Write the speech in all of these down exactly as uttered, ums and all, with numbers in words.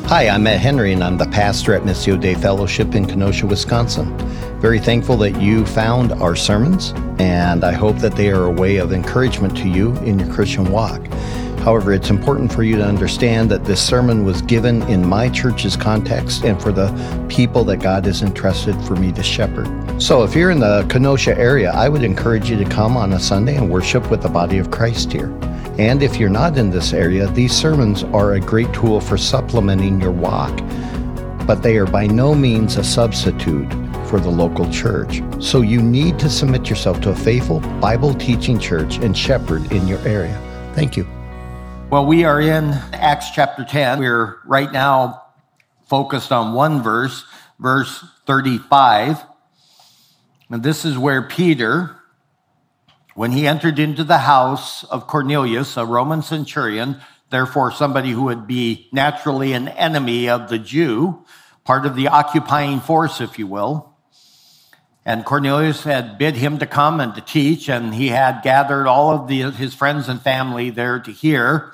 Hi, I'm Matt Henry, and I'm the pastor at Missio Dei Fellowship in Kenosha, Wisconsin. Very thankful that you found our sermons, and I hope that they are a way of encouragement to you in your Christian walk. However, it's important for you to understand that this sermon was given in my church's context and for the people that God has entrusted for me to shepherd. So if you're in the Kenosha area, I would encourage you to come on a Sunday and worship with the body of Christ here. And if you're not in this area, these sermons are a great tool for supplementing your walk, but they are by no means a substitute for the local church. So you need to submit yourself to a faithful, Bible-teaching church and shepherd in your area. Thank you. Well, we are in Acts chapter ten. We're right now focused on one verse, verse thirty-five. And this is where Peter, when he entered into the house of Cornelius, a Roman centurion, therefore somebody who would be naturally an enemy of the Jew, part of the occupying force, if you will. And Cornelius had bid him to come and to teach, and he had gathered all of the, his friends and family there to hear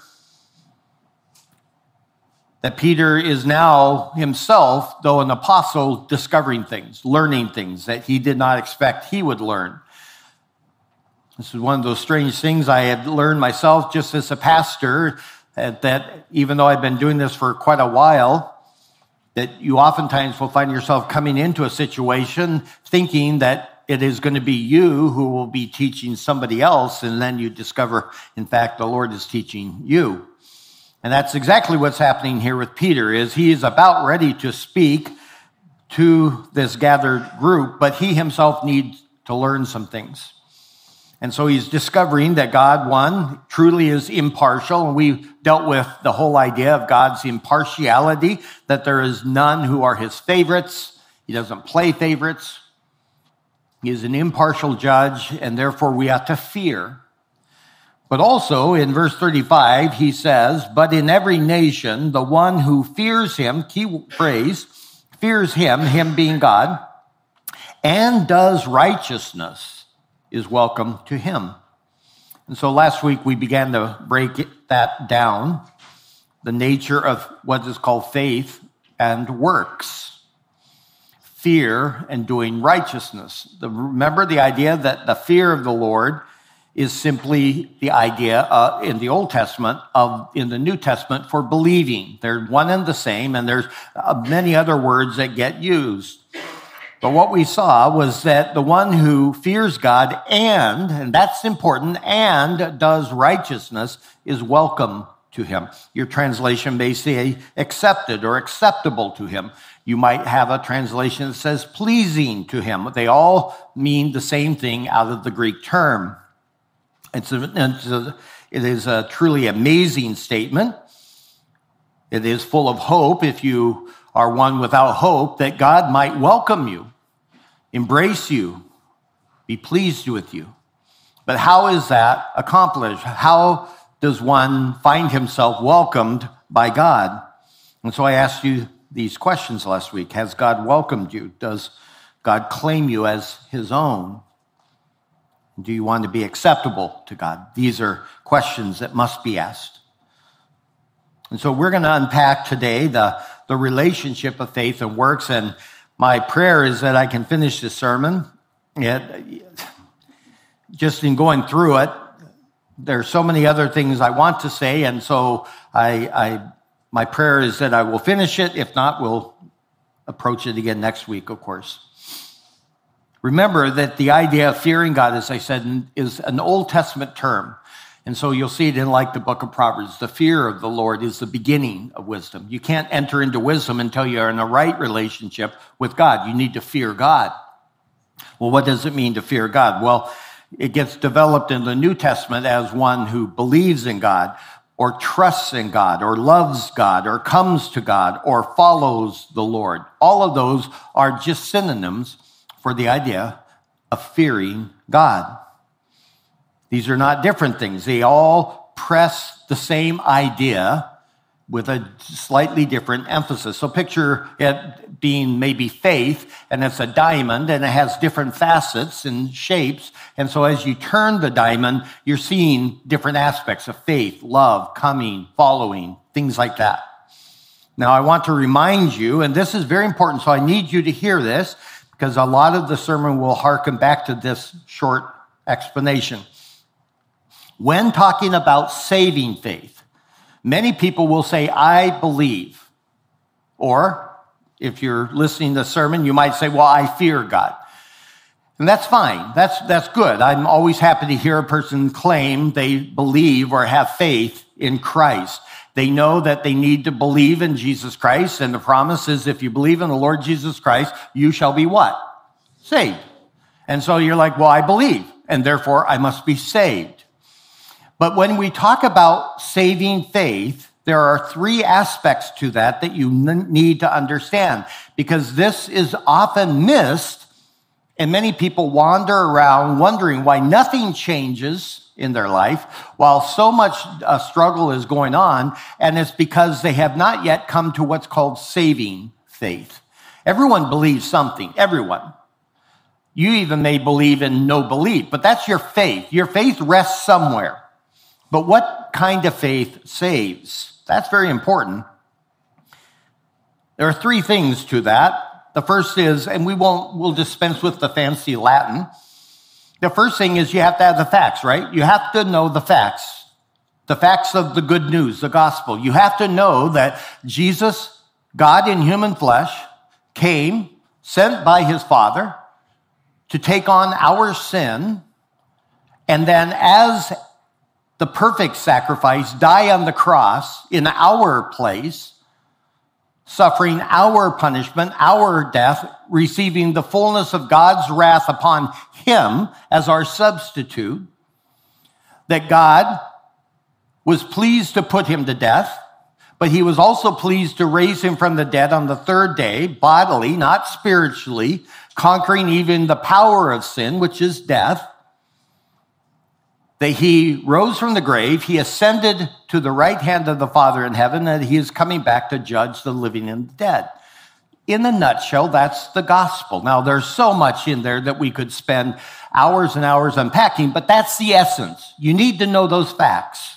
that Peter is now himself, though an apostle, discovering things, learning things that he did not expect he would learn. This is one of those strange things I had learned myself just as a pastor, that, that even though I've been doing this for quite a while, that you oftentimes will find yourself coming into a situation thinking that it is going to be you who will be teaching somebody else, and then you discover, in fact, the Lord is teaching you. And that's exactly what's happening here with Peter, is he is about ready to speak to this gathered group, but he himself needs to learn some things. And so he's discovering that God, one, truly is impartial. And we dealt with the whole idea of God's impartiality, that there is none who are his favorites. He doesn't play favorites. He is an impartial judge, and therefore we ought to fear. But also in verse thirty-five, he says, but in every nation, the one who fears him, key phrase, fears him, him being God, and does righteousness, is welcome to him. And so last week we began to break that down, the nature of what is called faith and works, fear and doing righteousness. The, remember the idea that the fear of the Lord is simply the idea uh, in the Old Testament of in the New Testament for believing. They're one and the same, and there's uh, many other words that get used. But what we saw was that the one who fears God and, and that's important, and does righteousness is welcome to him. Your translation may say accepted or acceptable to him. You might have a translation that says pleasing to him. They all mean the same thing out of the Greek term. It's a, it's a, it is a truly amazing statement. It is full of hope if you are one without hope, that God might welcome you, embrace you, be pleased with you. But how is that accomplished? How does one find himself welcomed by God? And so I asked you these questions last week. Has God welcomed you? Does God claim you as his own? Do you want to be acceptable to God? These are questions that must be asked. And so we're going to unpack today the, the relationship of faith and works, and my prayer is that I can finish this sermon. It, just in going through it, there's so many other things I want to say, and so I, I, my prayer is that I will finish it. If not, we'll approach it again next week, of course. Remember that the idea of fearing God, as I said, is an Old Testament term. And so you'll see it in like the book of Proverbs. The fear of the Lord is the beginning of wisdom. You can't enter into wisdom until you're in a right relationship with God. You need to fear God. Well, what does it mean to fear God? Well, it gets developed in the New Testament as one who believes in God, or trusts in God, or loves God, or comes to God, or follows the Lord. All of those are just synonyms for the idea of fearing God. These are not different things. They all press the same idea with a slightly different emphasis. So picture it being maybe faith, and it's a diamond, and it has different facets and shapes. And so as you turn the diamond, you're seeing different aspects of faith, love, coming, following, things like that. Now, I want to remind you, and this is very important, so I need you to hear this, because a lot of the sermon will hearken back to this short explanation. When talking about saving faith, many people will say, I believe. Or, if you're listening to the sermon, you might say, well, I fear God. And that's fine. That's, that's good. I'm always happy to hear a person claim they believe or have faith in Christ. They know that they need to believe in Jesus Christ, and the promise is if you believe in the Lord Jesus Christ, you shall be what? Saved. And so you're like, well, I believe, and therefore I must be saved. But when we talk about saving faith, there are three aspects to that that you need to understand, because this is often missed, and many people wander around wondering why nothing changes in their life, while so much uh, struggle is going on, and it's because they have not yet come to what's called saving faith. Everyone believes something, everyone. You even may believe in no belief, but that's your faith. Your faith rests somewhere. But what kind of faith saves? That's very important. There are three things to that. The first is, and we won't, we'll dispense with the fancy Latin. The first thing is you have to have the facts, right? You have to know the facts, the facts of the good news, the gospel. You have to know that Jesus, God in human flesh, came, sent by his Father, to take on our sin, and then as the perfect sacrifice, die on the cross in our place, suffering our punishment, our death, receiving the fullness of God's wrath upon him as our substitute, that God was pleased to put him to death, but he was also pleased to raise him from the dead on the third day, bodily, not spiritually, conquering even the power of sin, which is death. That he rose from the grave, he ascended to the right hand of the Father in heaven, and he is coming back to judge the living and the dead. In a nutshell, that's the gospel. Now, there's so much in there that we could spend hours and hours unpacking, but that's the essence. You need to know those facts.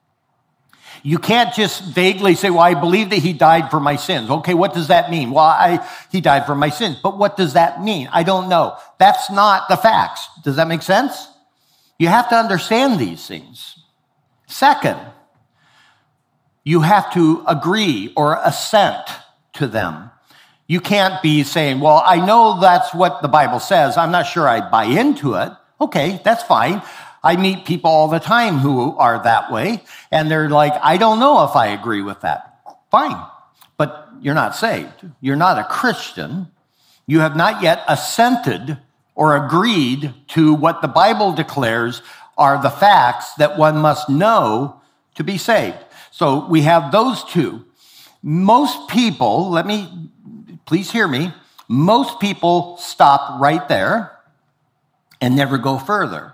You can't just vaguely say, well, I believe that he died for my sins. Okay, what does that mean? Well, I, he died for my sins, but what does that mean? I don't know. That's not the facts. Does that make sense? You have to understand these things. Second, you have to agree or assent to them. You can't be saying, well, I know that's what the Bible says. I'm not sure I buy into it. Okay, that's fine. I meet people all the time who are that way, and they're like, I don't know if I agree with that. Fine, but you're not saved. You're not a Christian. You have not yet assented or agreed to what the Bible declares are the facts that one must know to be saved. So we have those two. Most people, let me, please hear me, most people stop right there and never go further.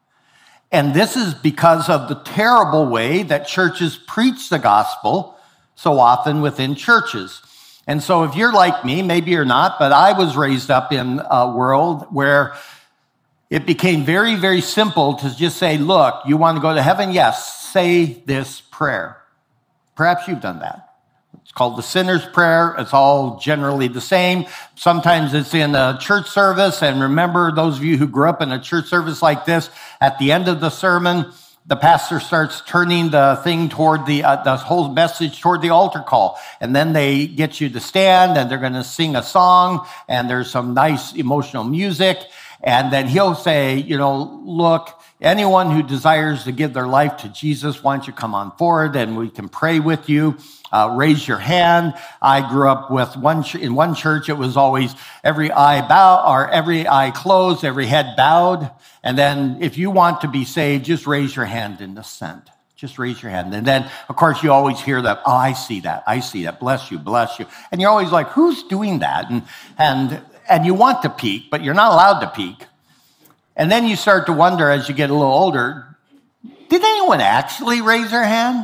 And this is because of the terrible way that churches preach the gospel so often within churches. And so if you're like me, maybe you're not, but I was raised up in a world where it became very, very simple to just say, look, you want to go to heaven? Yes, say this prayer. Perhaps you've done that. It's called the sinner's prayer. It's all generally the same. Sometimes it's in a church service. And remember, those of you who grew up in a church service like this, at the end of the sermon, the pastor starts turning the thing toward the, uh, the whole message toward the altar call. And then they get you to stand and they're going to sing a song and there's some nice emotional music. And then he'll say, you know, look, anyone who desires to give their life to Jesus, why don't you come on forward and we can pray with you. Uh, raise your hand. I grew up with one ch- in one church. It was always every eye bow or every eye closed, every head bowed. And then if you want to be saved, just raise your hand in assent. Just raise your hand. And then, of course, you always hear that, oh, I see that. I see that. Bless you. Bless you. And you're always like, who's doing that? And, and, and you want to peek, but you're not allowed to peek. And then you start to wonder as you get a little older, did anyone actually raise their hand?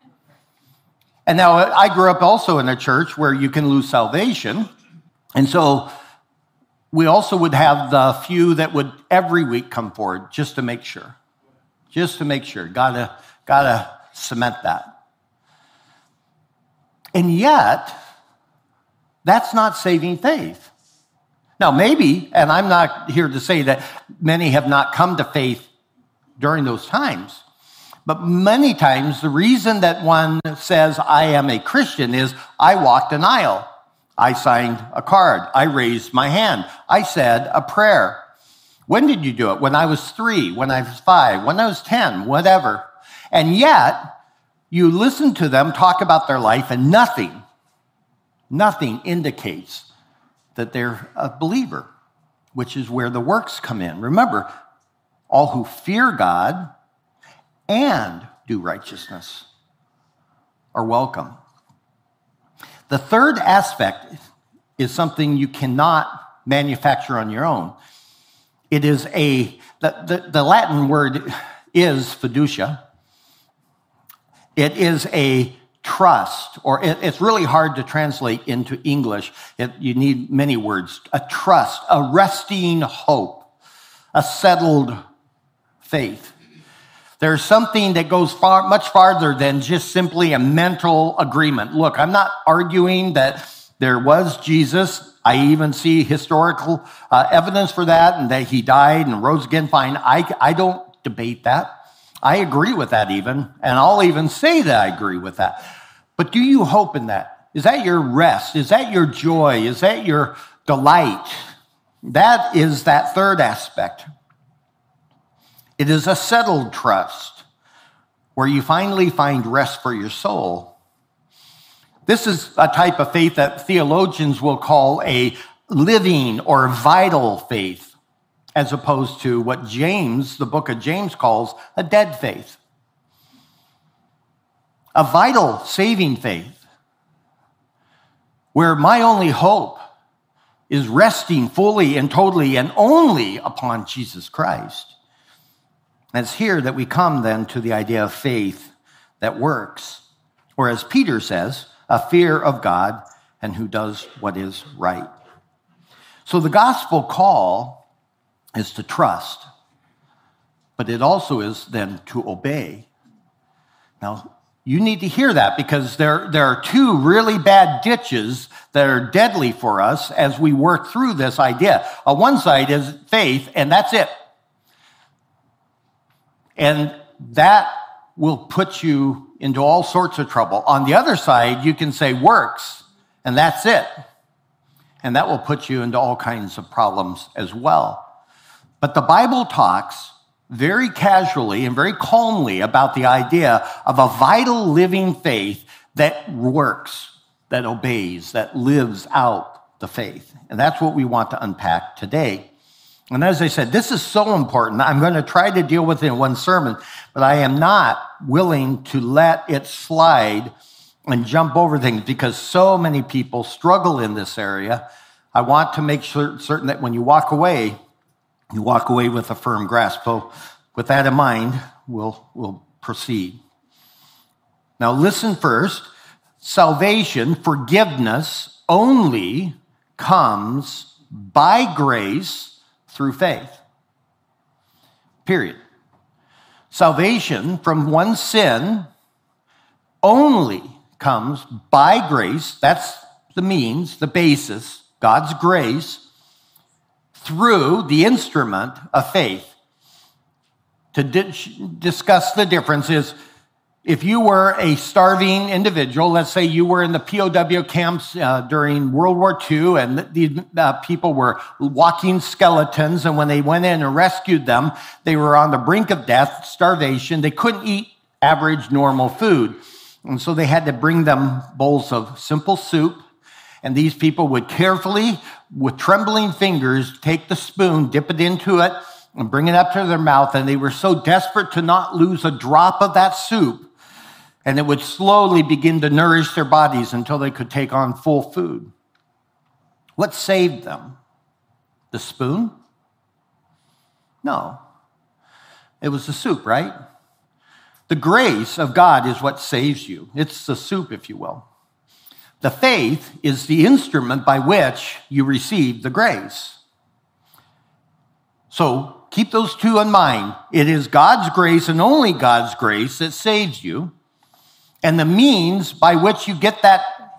And now I grew up also in a church where you can lose salvation. And so we also would have the few that would every week come forward just to make sure. Just to make sure. Gotta, gotta cement that. And yet, that's not saving faith. Now, maybe, and I'm not here to say that many have not come to faith during those times, but many times the reason that one says, I am a Christian, is I walked an aisle. I signed a card. I raised my hand. I said a prayer. When did you do it? When I was three, when I was five, when I was ten, whatever. And yet, you listen to them talk about their life and nothing, nothing indicates that they're a believer, which is where the works come in. Remember, all who fear God and do righteousness are welcome. The third aspect is something you cannot manufacture on your own. It is a, the, the, the Latin word is fiducia. It is a trust, or it, it's really hard to translate into English. It, you need many words. A trust, a resting hope, a settled faith. There's something that goes far, much farther than just simply a mental agreement. Look, I'm not arguing that there was Jesus. I even see historical uh, evidence for that, and that he died and rose again. Fine, I, I don't debate that. I agree with that even, and I'll even say that I agree with that. But do you hope in that? Is that your rest? Is that your joy? Is that your delight? That is that third aspect. It is a settled trust where you finally find rest for your soul. This is a type of faith that theologians will call a living or vital faith, as opposed to what James, the book of James, calls a dead faith. A vital, saving faith, where my only hope is resting fully and totally and only upon Jesus Christ. And it's here that we come then to the idea of faith that works, or as Peter says, a fear of God and who does what is right. So the gospel call is to trust, but it also is then to obey. Now, you need to hear that, because there, there are two really bad ditches that are deadly for us as we work through this idea. On one side is faith, and that's it. And that will put you into all sorts of trouble. On the other side, you can say works, and that's it. And that will put you into all kinds of problems as well. But the Bible talks very casually and very calmly about the idea of a vital living faith that works, that obeys, that lives out the faith. And that's what we want to unpack today. And as I said, this is so important. I'm going to try to deal with it in one sermon, but I am not willing to let it slide and jump over things, because so many people struggle in this area. I want to make sure, certain that when you walk away, you walk away with a firm grasp. So with that in mind, we'll, we'll proceed. Now listen first. Salvation, forgiveness, only comes by grace through faith. Period. Salvation from one's sin only comes by grace. That's the means, the basis, God's grace, through the instrument of faith. To di- discuss the difference is, if you were a starving individual, let's say you were in the P O W camps uh, during World War Two, and these uh, people were walking skeletons, and when they went in and rescued them, they were on the brink of death, starvation. They couldn't eat average, normal food, and so they had to bring them bowls of simple soup, and these people would carefully, with trembling fingers, take the spoon, dip it into it, and bring it up to their mouth, and they were so desperate to not lose a drop of that soup, and it would slowly begin to nourish their bodies until they could take on full food. What saved them? The spoon? No. It was the soup, right? The grace of God is what saves you. It's the soup, if you will. The faith is the instrument by which you receive the grace. So keep those two in mind. It is God's grace and only God's grace that saves you. And the means by which you get that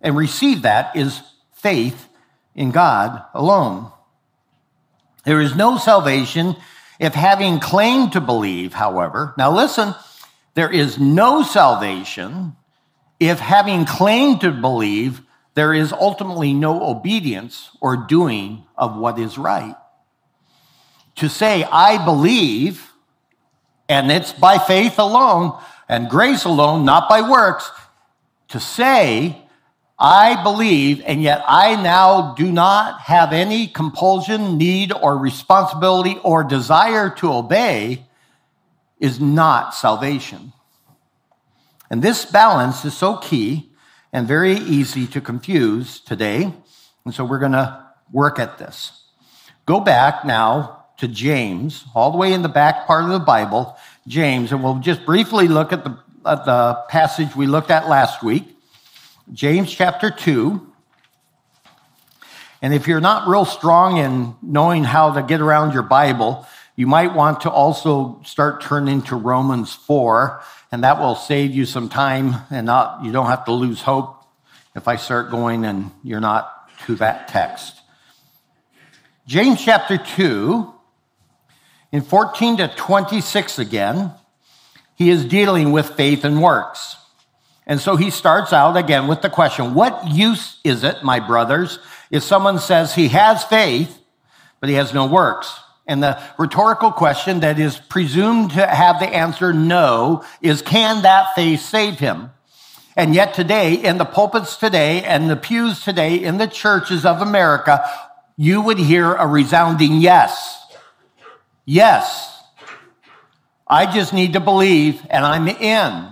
and receive that is faith in God alone. There is no salvation if having claimed to believe, however. Now listen, there is no salvation if having claimed to believe, there is ultimately no obedience or doing of what is right. To say, I believe, and it's by faith alone and grace alone, not by works, to say, I believe, and yet I now do not have any compulsion, need, or responsibility or desire to obey is not salvation. And this balance is so key and very easy to confuse today. And so we're going to work at this. Go back now to James, all the way in the back part of the Bible, James, and we'll just briefly look at the, at the passage we looked at last week. James chapter two. And if you're not real strong in knowing how to get around your Bible, you might want to also start turning to Romans four, and that will save you some time, and not you don't have to lose hope if I start going and you're not to that text. James chapter two, in fourteen to twenty-six again, he is dealing with faith and works. And so he starts out again with the question, what use is it, my brothers, if someone says he has faith, but he has no works? And the rhetorical question that is presumed to have the answer no is, can that faith save him? And yet today, in the pulpits today and the pews today in the churches of America, you would hear a resounding yes. Yes. I just need to believe and I'm in.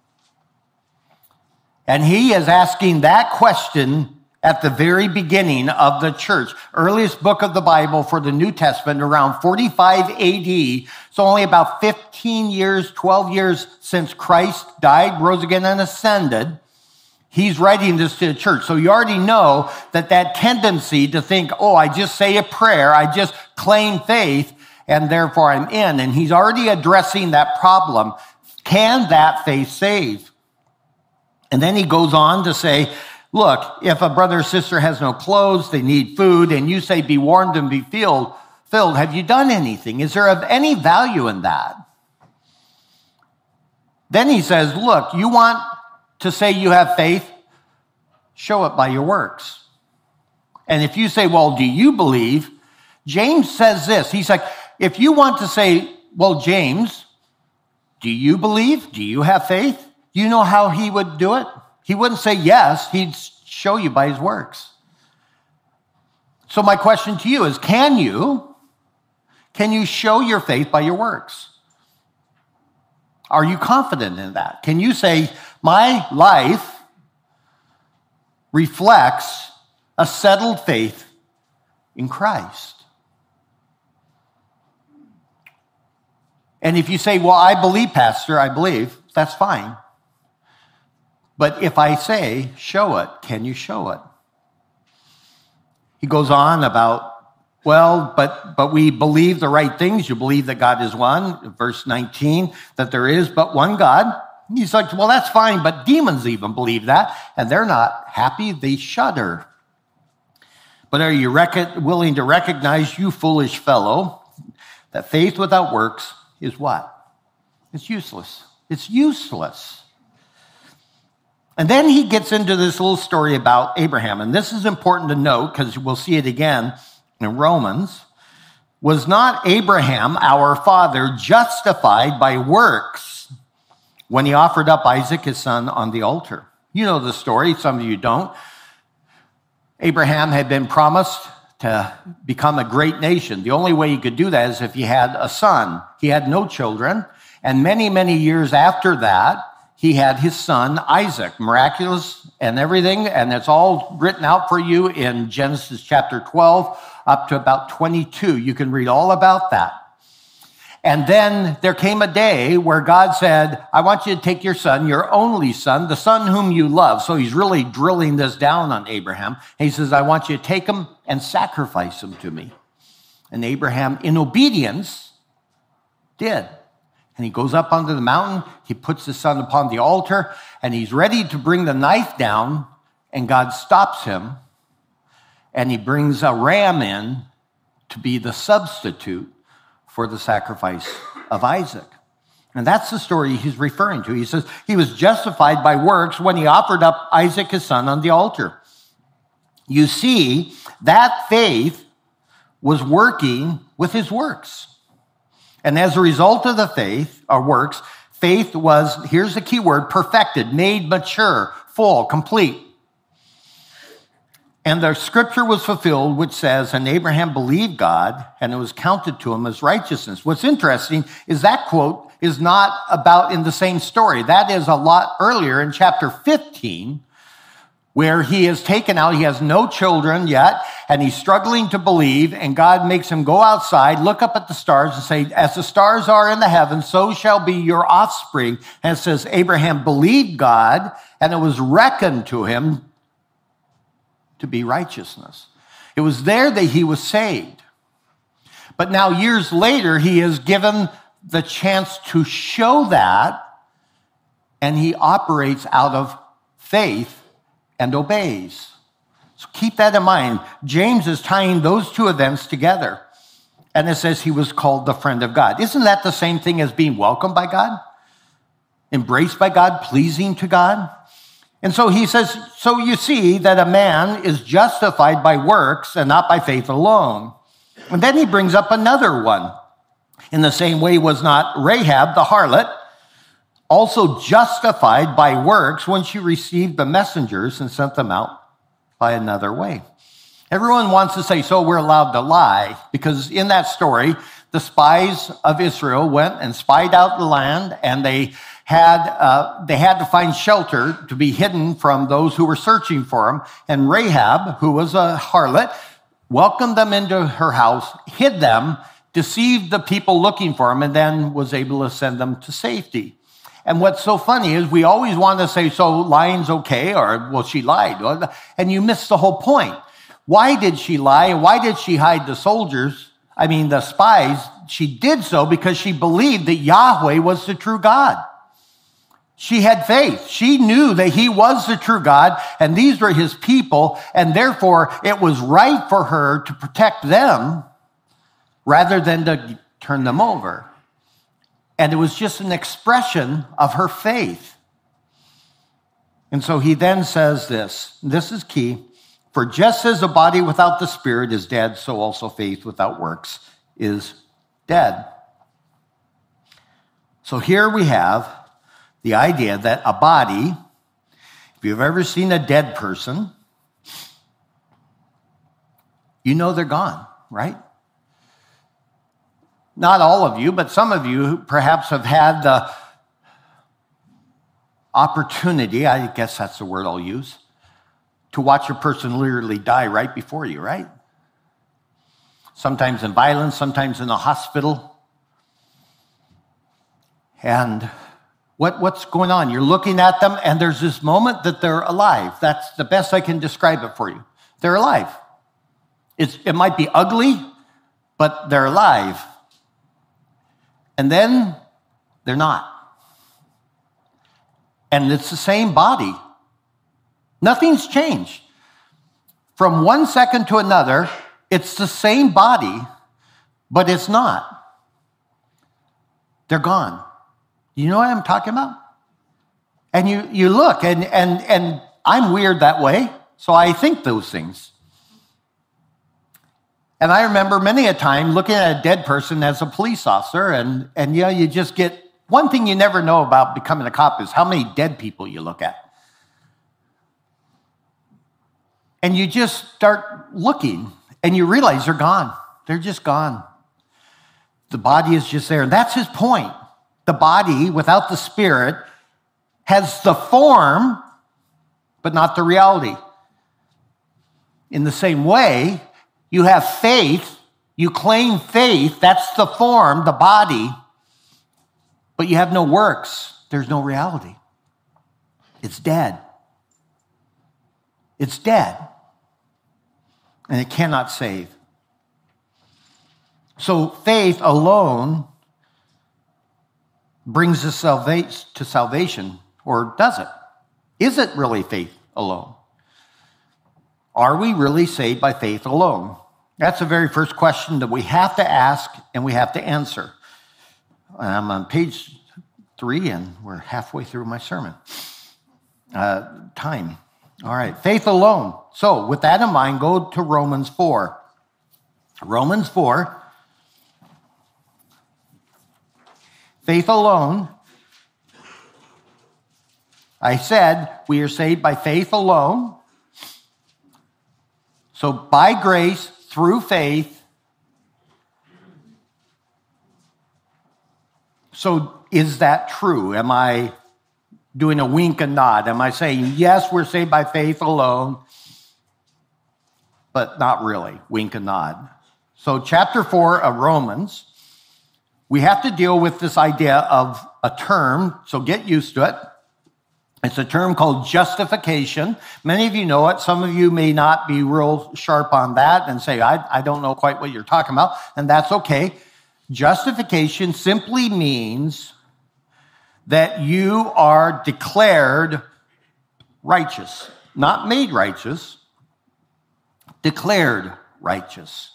And he is asking that question at the very beginning of the church. Earliest book of the Bible for the New Testament, around forty-five A D. So only about fifteen years, twelve years since Christ died, rose again, and ascended. He's writing this to the church. So you already know that that tendency to think, oh, I just say a prayer, I just claim faith, and therefore I'm in. And he's already addressing that problem. Can that faith save? And then he goes on to say, look, if a brother or sister has no clothes, they need food, and you say, be warmed and be filled, filled, have you done anything? Is there of any value in that? Then he says, look, you want to say you have faith? Show it by your works. And if you say, well, do you believe? James says this. He's like, if you want to say, well, James, do you believe? Do you have faith? Do you know how he would do it? He wouldn't say yes. He'd show you by his works. So my question to you is, can you, can you show your faith by your works? Are you confident in that? Can you say, my life reflects a settled faith in Christ? And if you say, well, I believe, Pastor, I believe, that's fine. But if I say, show it, can you show it? He goes on about, well, but but we believe the right things. You believe that God is one, verse nineteen, that there is but one God. He's like, well, that's fine, but demons even believe that, and they're not happy, they shudder. But are you rec- willing to recognize, you foolish fellow, that faith without works is what? It's useless. It's useless. And then he gets into this little story about Abraham. And this is important to note because we'll see it again in Romans. Was not Abraham, our father, justified by works when he offered up Isaac, his son, on the altar? You know the story. Some of you don't. Abraham had been promised to become a great nation. The only way he could do that is if he had a son. He had no children. And many, many years after that, he had his son, Isaac, miraculous and everything, and it's all written out for you in Genesis chapter twelve up to about twenty-two. You can read all about that. And then there came a day where God said, I want you to take your son, your only son, the son whom you love. So he's really drilling this down on Abraham. He says, I want you to take him and sacrifice him to me. And Abraham, in obedience, did. And he goes up onto the mountain, he puts his son upon the altar, and he's ready to bring the knife down And God stops him, and he brings a ram in to be the substitute for the sacrifice of Isaac. And that's the story he's referring to. He says he was justified by works when he offered up Isaac, his son, on the altar. You see, that faith was working with his works. And as a result of the faith, or works, faith was, here's the key word, perfected, made mature, full, complete. And the scripture was fulfilled, which says, and Abraham believed God, and it was counted to him as righteousness. What's interesting is that quote is not about in the same story. That is a lot earlier in chapter fifteen, where he is taken out. He has no children yet, and he's struggling to believe, and God makes him go outside, look up at the stars, and say, as the stars are in the heavens, so shall be your offspring. And it says, Abraham believed God, and it was reckoned to him to be righteousness. It was there that he was saved. But now years later, he is given the chance to show that, and he operates out of faith and obeys. So keep that in mind. James is tying those two events together. And it says he was called the friend of God. Isn't that the same thing as being welcomed by God? Embraced by God, pleasing to God? And so he says, so you see that a man is justified by works and not by faith alone. And then he brings up another one. In the same way was not Rahab, the harlot, also justified by works when she received the messengers and sent them out by another way. Everyone wants to say, so we're allowed to lie, because in that story, the spies of Israel went and spied out the land, and they had uh, they had to find shelter to be hidden from those who were searching for them. And Rahab, who was a harlot, welcomed them into her house, hid them, deceived the people looking for them, and then was able to send them to safety. And what's so funny is we always want to say, so lying's okay, or, well, she lied. And you miss the whole point. Why did she lie? Why did she hide the soldiers? I mean, the spies. She did so because she believed that Yahweh was the true God. She had faith. She knew that he was the true God, and these were his people, and therefore it was right for her to protect them rather than to turn them over. And it was just an expression of her faith. And so he then says this, this is key, for just as a body without the spirit is dead, so also faith without works is dead. So here we have the idea that a body, if you've ever seen a dead person, you know they're gone, right? Not all of you, but some of you perhaps have had the opportunity, I guess that's the word I'll use, to watch a person literally die right before you, right? Sometimes in violence, sometimes in a hospital. And what, what's going on? You're looking at them, and there's this moment that they're alive. That's the best I can describe it for you. They're alive. It's, it might be ugly, but they're alive. And then they're not. And it's the same body. Nothing's changed. From one second to another, it's the same body, but it's not. They're gone. You know what I'm talking about? And you, you look, and, and, and I'm weird that way, so I think those things. And I remember many a time looking at a dead person as a police officer, and, and you know, you just get, one thing you never know about becoming a cop is how many dead people you look at. And you just start looking, and you realize they're gone. They're just gone. The body is just there. And that's his point. The body, without the spirit, has the form, but not the reality. In the same way, you have faith, you claim faith, that's the form, the body, but you have no works, there's no reality. It's dead. It's dead. And it cannot save. So faith alone brings us to salvation, or does it? Is it really faith alone? Are we really saved by faith alone? That's the very first question that we have to ask and we have to answer. I'm on page three, and we're halfway through my sermon. Uh, time. All right, faith alone. So with that in mind, go to Romans four. Romans four. Faith alone. I said we are saved by faith alone. So by grace, through faith. So is that true? Am I doing a wink and nod? Am I saying, yes, we're saved by faith alone, but not really, wink and nod? So chapter four of Romans, we have to deal with this idea of a term, so get used to it. It's a term called justification. Many of you know it. Some of you may not be real sharp on that and say, I, I don't know quite what you're talking about, and that's okay. Justification simply means that you are declared righteous, not made righteous, declared righteous.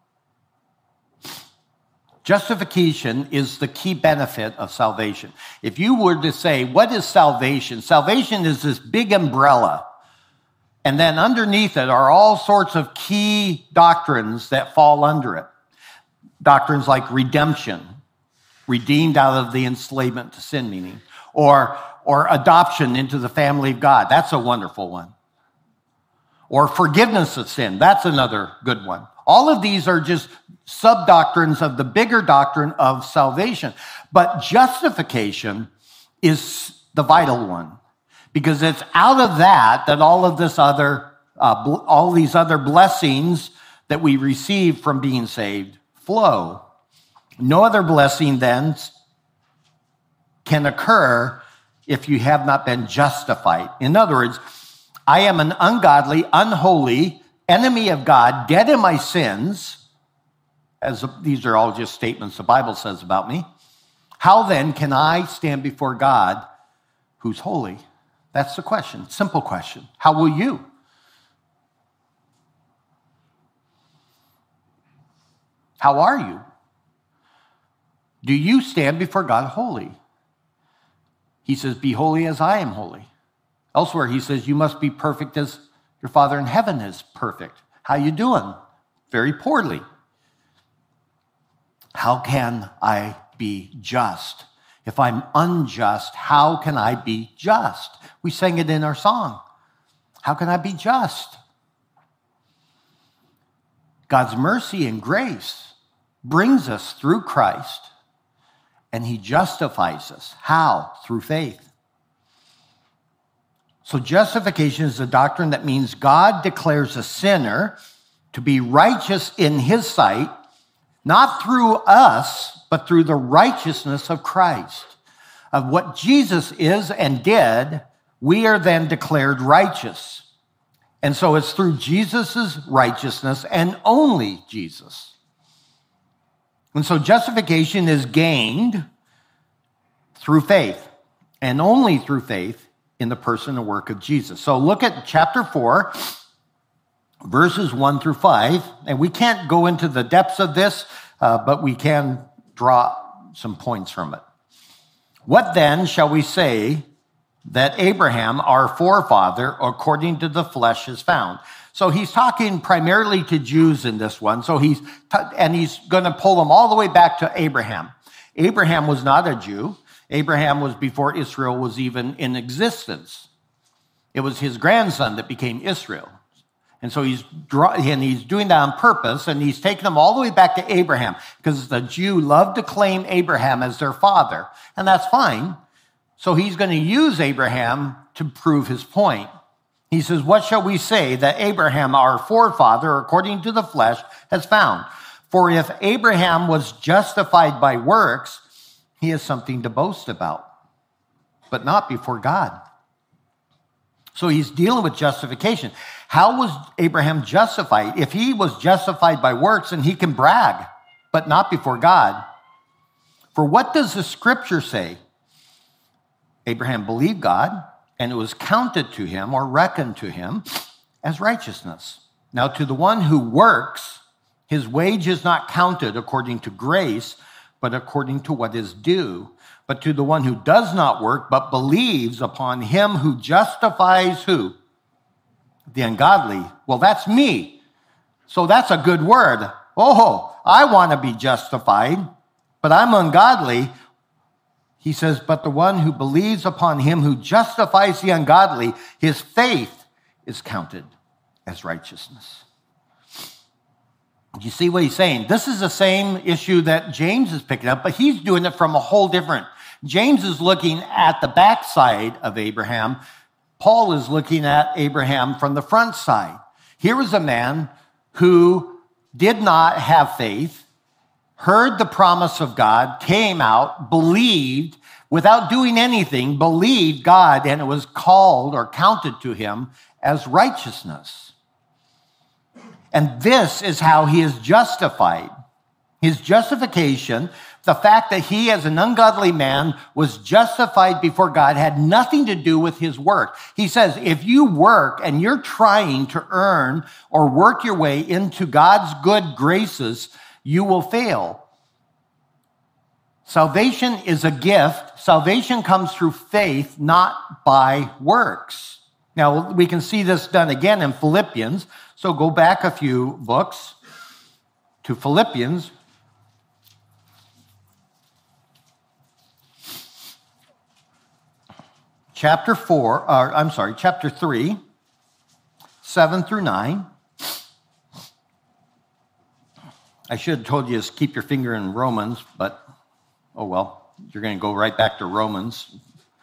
Justification is the key benefit of salvation. If you were to say, what is salvation? Salvation is this big umbrella. And then underneath it are all sorts of key doctrines that fall under it. Doctrines like redemption, redeemed out of the enslavement to sin, meaning, or, or adoption into the family of God. That's a wonderful one. Or forgiveness of sin. That's another good one. All of these are just sub-doctrines of the bigger doctrine of salvation. But justification is the vital one, because it's out of that that all of this other, uh, bl- all these other blessings that we receive from being saved flow. No other blessing then can occur if you have not been justified. In other words, I am an ungodly, unholy enemy of God, dead in my sins, as these are all just statements the Bible says about me. How then can I stand before God who's holy? That's the question, simple question. How will you? How are you? Do you stand before God holy? He says, be holy as I am holy. Elsewhere, he says, you must be perfect as your Father in heaven is perfect. How you doing? Very poorly. How can I be just? If I'm unjust, how can I be just? We sang it in our song. How can I be just? God's mercy and grace brings us through Christ, and he justifies us. How? Through faith. So justification is a doctrine that means God declares a sinner to be righteous in his sight, not through us, but through the righteousness of Christ. Of what Jesus is and did, we are then declared righteous. And so it's through Jesus' righteousness and only Jesus. And so justification is gained through faith, and only through faith in the person and work of Jesus. So look at chapter four, verses one through five, and we can't go into the depths of this, uh, but we can draw some points from it. What then shall we say that Abraham, our forefather, according to the flesh, is found? So he's talking primarily to Jews in this one. So he's, t- and he's going to pull them all the way back to Abraham. Abraham was not a Jew. Abraham was before Israel was even in existence. It was his grandson that became Israel. And so he's draw, and he's doing that on purpose, and he's taking them all the way back to Abraham, because the Jew loved to claim Abraham as their father, and that's fine. So he's going to use Abraham to prove his point. He says, what shall we say that Abraham, our forefather, according to the flesh, has found? For if Abraham was justified by works, he has something to boast about, but not before God. So he's dealing with justification. How was Abraham justified? If he was justified by works, then he can brag, but not before God. For what does the scripture say? Abraham believed God, and it was counted to him or reckoned to him as righteousness. Now, to the one who works, his wage is not counted according to grace, but according to what is due. But to the one who does not work, but believes upon him who justifies who? The ungodly. Well, that's me. So that's a good word. Oh, I want to be justified, but I'm ungodly. He says, but the one who believes upon him who justifies the ungodly, his faith is counted as righteousness. You see what he's saying? This is the same issue that James is picking up, but he's doing it from a whole different. James is looking at the backside of Abraham. Paul is looking at Abraham from the front side. Here was a man who did not have faith, heard the promise of God, came out, believed, without doing anything, believed God, and it was called or counted to him as righteousness. And this is how he is justified. His justification, the fact that he as an ungodly man was justified before God, had nothing to do with his work. He says, if you work and you're trying to earn or work your way into God's good graces, you will fail. Salvation is a gift. Salvation comes through faith, not by works. Now, we can see this done again in Philippians. So go back a few books to Philippians. Chapter four, or I'm sorry, chapter three, seven through nine. I should have told you to keep your finger in Romans, but oh well, you're going to go right back to Romans.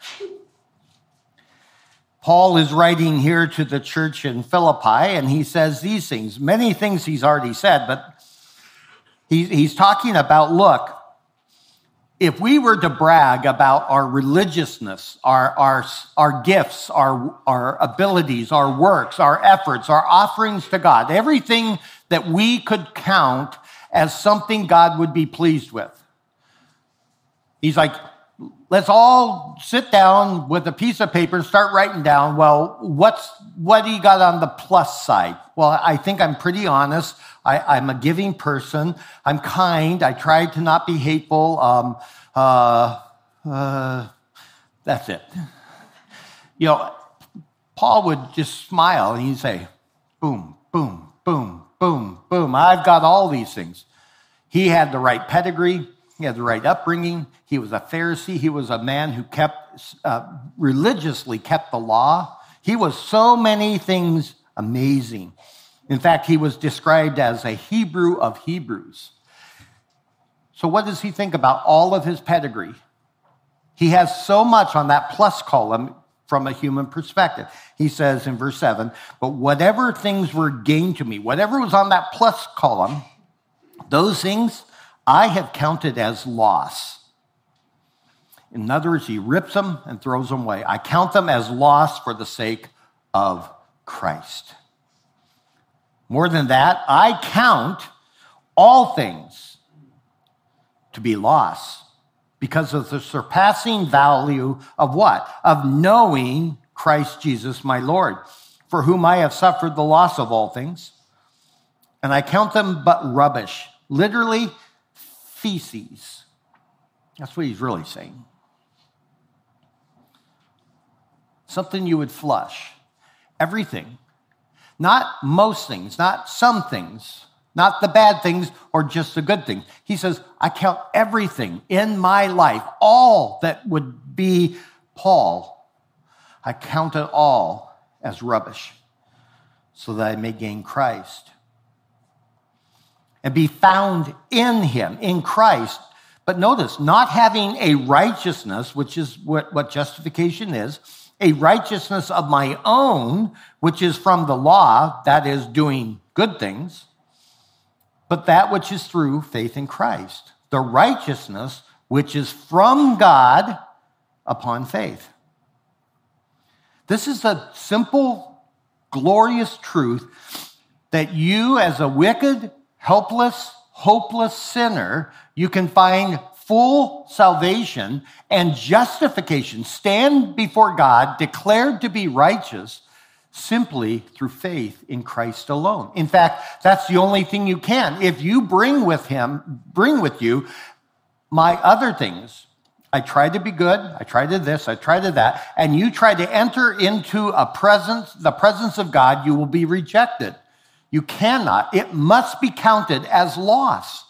Paul is writing here to the church in Philippi, and he says these things. Many things he's already said, but he, he's talking about, look, if we were to brag about our religiousness, our, our, our gifts, our, our abilities, our works, our efforts, our offerings to God, everything that we could count as something God would be pleased with. He's like, let's all sit down with a piece of paper and start writing down, well, what's what do you got on the plus side? Well, I think I'm pretty honest. I, I'm a giving person. I'm kind. I try to not be hateful. Um, uh, uh, that's it. You know, Paul would just smile and he'd say, boom, boom, boom, boom, boom. I've got all these things. He had the right pedigree. He had the right upbringing. He was a Pharisee. He was a man who kept, uh, religiously kept the law. He was so many things amazing. In fact, he was described as a Hebrew of Hebrews. So what does he think about all of his pedigree? He has so much on that plus column from a human perspective. He says in verse seven, but whatever things were gained to me, whatever was on that plus column, those things I have counted as loss. In other words, he rips them and throws them away. I count them as loss for the sake of Christ. More than that, I count all things to be loss because of the surpassing value of what? Of knowing Christ Jesus my Lord, for whom I have suffered the loss of all things. And I count them but rubbish, literally feces. That's what he's really saying. Something you would flush. Everything. Not most things, not some things, not the bad things or just the good things. He says, I count everything in my life, all that would be Paul. I count it all as rubbish so that I may gain Christ and be found in him, in Christ. But notice, not having a righteousness, which is what, what justification is, a righteousness of my own, which is from the law, that is doing good things, but that which is through faith in Christ, the righteousness which is from God upon faith. This is a simple, glorious truth that you as a wicked, helpless, hopeless sinner, you can find full salvation and justification, stand before God, declared to be righteous, simply through faith in Christ alone. In fact, that's the only thing you can. If you bring with him, bring with you my other things, I tried to be good, I tried to this, I tried to that, and you try to enter into a presence, the presence of God, you will be rejected. You cannot. It must be counted as loss.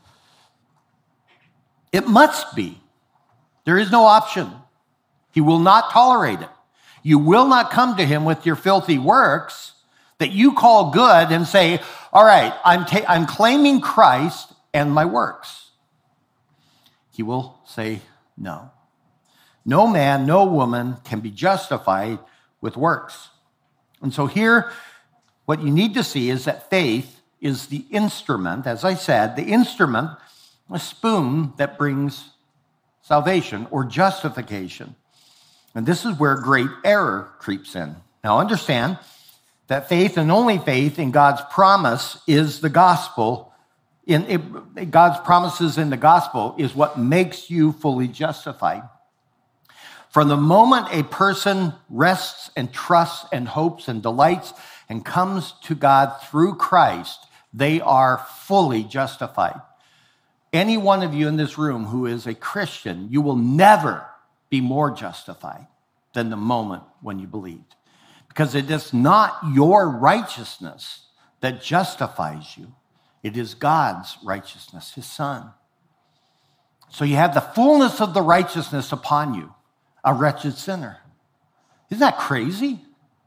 It must be. There is no option. He will not tolerate it. You will not come to him with your filthy works that you call good and say, all right, I'm, ta- I'm claiming Christ and my works. He will say no. No man, no woman can be justified with works. And so here, what you need to see is that faith is the instrument, as I said, the instrument, a spoon that brings salvation or justification. And this is where great error creeps in. Now understand that faith and only faith in God's promise is the gospel. In it, God's promises in the gospel is what makes you fully justified. From the moment a person rests and trusts and hopes and delights and comes to God through Christ, they are fully justified. Any one of you in this room who is a Christian, you will never be more justified than the moment when you believed. Because it is not your righteousness that justifies you. It is God's righteousness, his Son. So you have the fullness of the righteousness upon you, a wretched sinner. Isn't that crazy?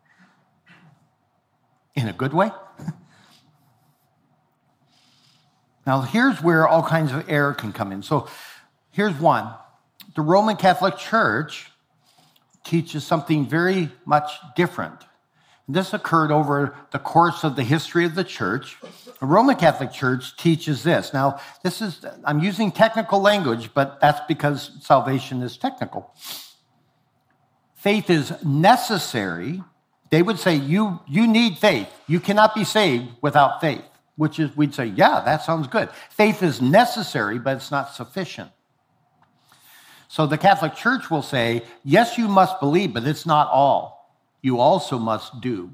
In a good way? Now, here's where all kinds of error can come in. So here's one. The Roman Catholic Church teaches something very much different. This occurred over the course of the history of the church. The Roman Catholic Church teaches this. Now, this is, I'm using technical language, but that's because salvation is technical. Faith is necessary. They would say, you, you need faith. You cannot be saved without faith, which is, we'd say, yeah, that sounds good. Faith is necessary, but it's not sufficient. So the Catholic Church will say, yes, you must believe, but it's not all. You also must do.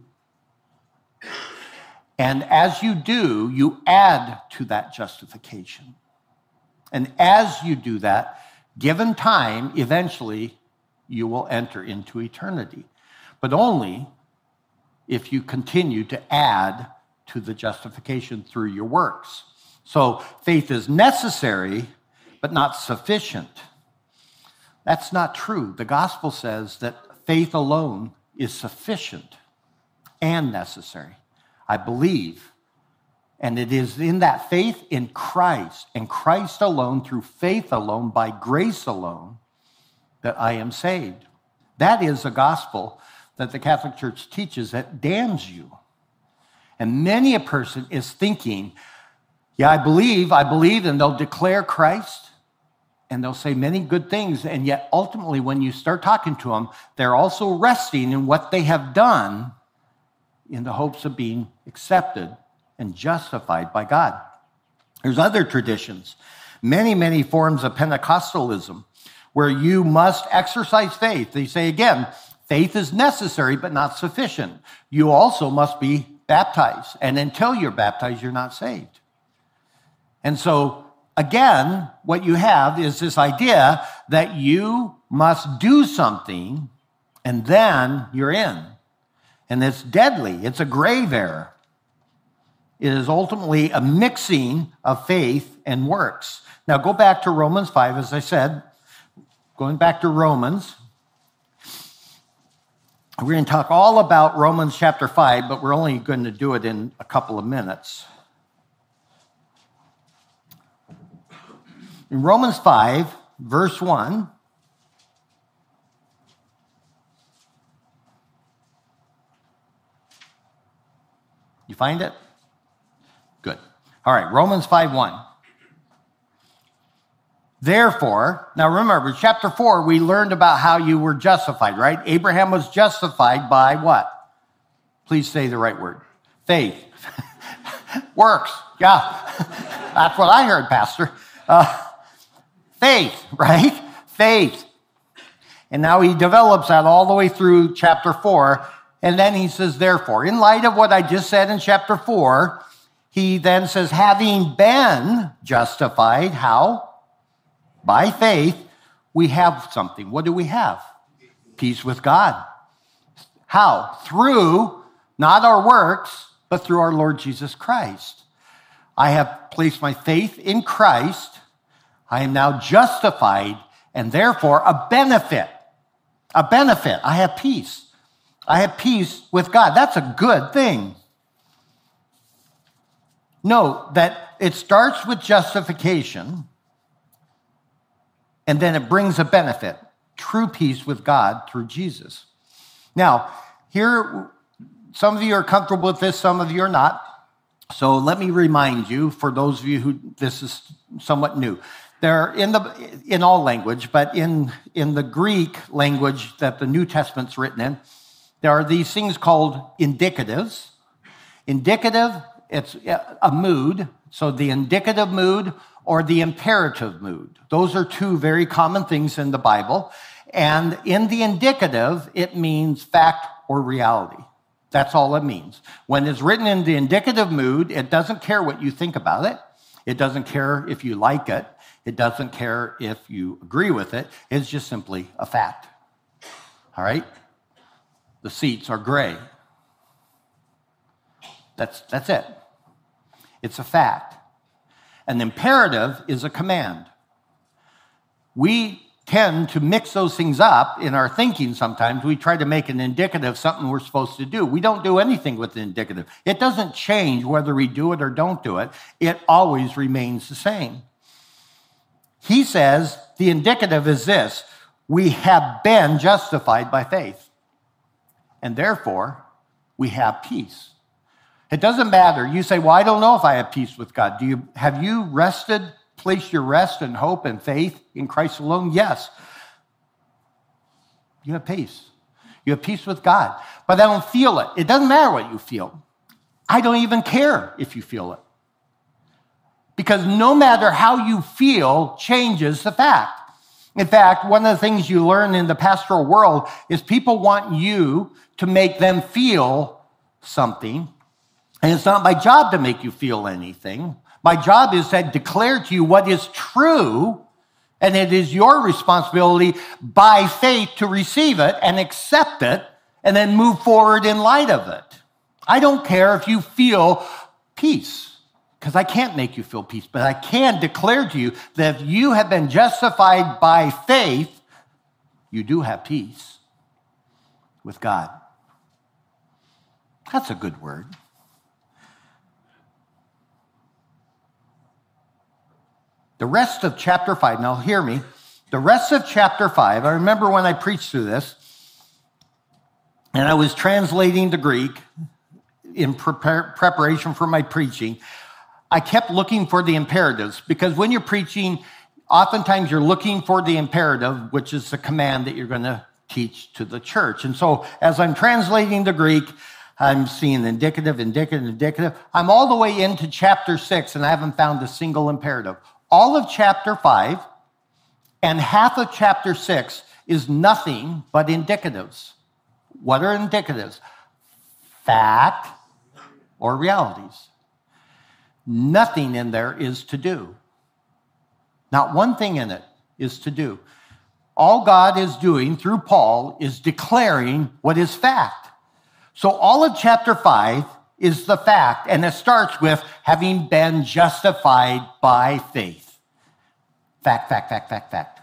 And as you do, you add to that justification. And as you do that, given time, eventually you will enter into eternity. But only if you continue to add to the justification through your works. So faith is necessary, but not sufficient. That's not true. The gospel says that faith alone is sufficient and necessary. I believe, and it is in that faith in Christ, and Christ alone, through faith alone, by grace alone, that I am saved. That is a gospel that the Catholic Church teaches that damns you. And many a person is thinking, yeah, I believe, I believe, and they'll declare Christ, and they'll say many good things, and yet ultimately when you start talking to them, they're also resting in what they have done in the hopes of being accepted and justified by God. There's other traditions, many, many forms of Pentecostalism, where you must exercise faith. They say, again, faith is necessary but not sufficient. You also must be baptized, and until you're baptized, you're not saved. And so, again, what you have is this idea that you must do something and then you're in. And it's deadly. It's a grave error. It is ultimately a mixing of faith and works. Now go back to Romans five, as I said, going back to Romans. We're going to talk all about Romans chapter five, but we're only going to do it in a couple of minutes. In Romans five, verse one, you find it? Good. All right, Romans five one. Therefore, now remember, chapter four, we learned about how you were justified, right? Abraham was justified by what? Please say the right word. Faith. Works. Yeah. That's what I heard, Pastor. Uh, faith, right? Faith. And now he develops that all the way through chapter four. And then he says, therefore, in light of what I just said in chapter four, he then says, having been justified, how? By faith, we have something. What do we have? Peace with God. How? Through, not our works, but through our Lord Jesus Christ. I have placed my faith in Christ. I am now justified, and therefore a benefit. A benefit. I have peace. I have peace with God. That's a good thing. Note that it starts with justification, and then it brings a benefit. True peace with God through Jesus. Now, here, some of you are comfortable with this, some of you are not. So let me remind you, for those of you who this is somewhat new, there in the in all language, but in, in the Greek language that the New Testament's written in, there are these things called indicatives. Indicative, it's a mood, so the indicative mood or the imperative mood. Those are two very common things in the Bible. And in the indicative, it means fact or reality. That's all it means. When it's written in the indicative mood, it doesn't care what you think about it. It doesn't care if you like it. It doesn't care if you agree with it. It's just simply a fact. All right? The seats are gray. That's, that's it. It's a fact. An imperative is a command. We tend to mix those things up in our thinking sometimes. We try to make an indicative something we're supposed to do. We don't do anything with the indicative. It doesn't change whether we do it or don't do it. It always remains the same. He says the indicative is this: we have been justified by faith, and therefore we have peace. It doesn't matter. You say, well, I don't know if I have peace with God. Do you, have you rested, placed your rest and hope and faith in Christ alone? Yes. You have peace. You have peace with God. But I don't feel it. It doesn't matter what you feel. I don't even care if you feel it. Because no matter how you feel changes the fact. In fact, one of the things you learn in the pastoral world is people want you to make them feel something. And it's not my job to make you feel anything. My job is to declare to you what is true, and it is your responsibility by faith to receive it and accept it and then move forward in light of it. I don't care if you feel peace, because I can't make you feel peace, but I can declare to you that if you have been justified by faith, you do have peace with God. That's a good word. The rest of chapter five, now hear me, the rest of chapter five, I remember when I preached through this, and I was translating the Greek in prepare, preparation for my preaching, I kept looking for the imperatives, because when you're preaching, oftentimes you're looking for the imperative, which is the command that you're going to teach to the church. And so as I'm translating the Greek, I'm seeing indicative, indicative, indicative. I'm all the way into chapter six, and I haven't found a single imperative. All of chapter five and half of chapter six is nothing but indicatives. What are indicatives? Fact or realities. Nothing in there is to do. Not one thing in it is to do. All God is doing through Paul is declaring what is fact. So all of chapter five is the fact, and it starts with having been justified by faith. Fact, fact, fact, fact, fact.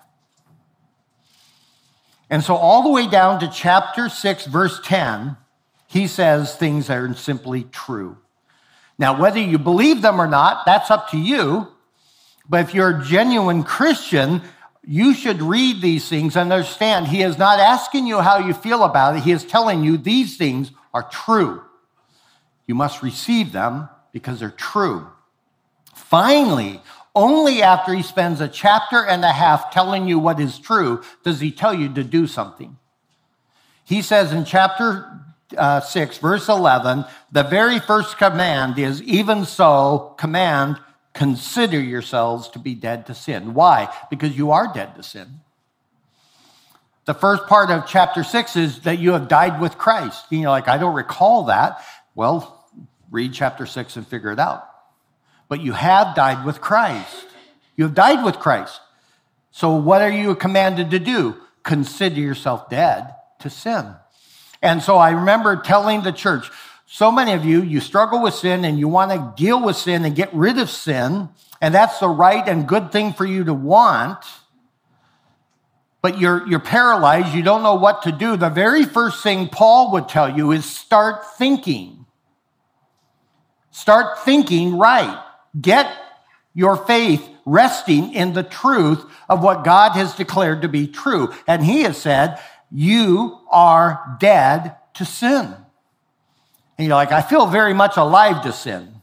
And so all the way down to chapter six, verse ten, he says things that are simply true. Now, whether you believe them or not, that's up to you. But if you're a genuine Christian, you should read these things and understand he is not asking you how you feel about it. He is telling you these things are true. You must receive them because they're true. Finally, only after he spends a chapter and a half telling you what is true does he tell you to do something. He says in chapter uh, six, verse eleven, the very first command is, even so, command, consider yourselves to be dead to sin. Why? Because you are dead to sin. The first part of chapter six is that you have died with Christ. And you're like, I don't recall that. Well, read chapter six and figure it out. But you have died with Christ. You have died with Christ. So what are you commanded to do? Consider yourself dead to sin. And so I remember telling the church, so many of you, you struggle with sin and you want to deal with sin and get rid of sin. And that's the right and good thing for you to want. But you're, you're paralyzed. You don't know what to do. The very first thing Paul would tell you is start thinking. Start thinking right. Get your faith resting in the truth of what God has declared to be true. And he has said, you are dead to sin. And you're like, I feel very much alive to sin.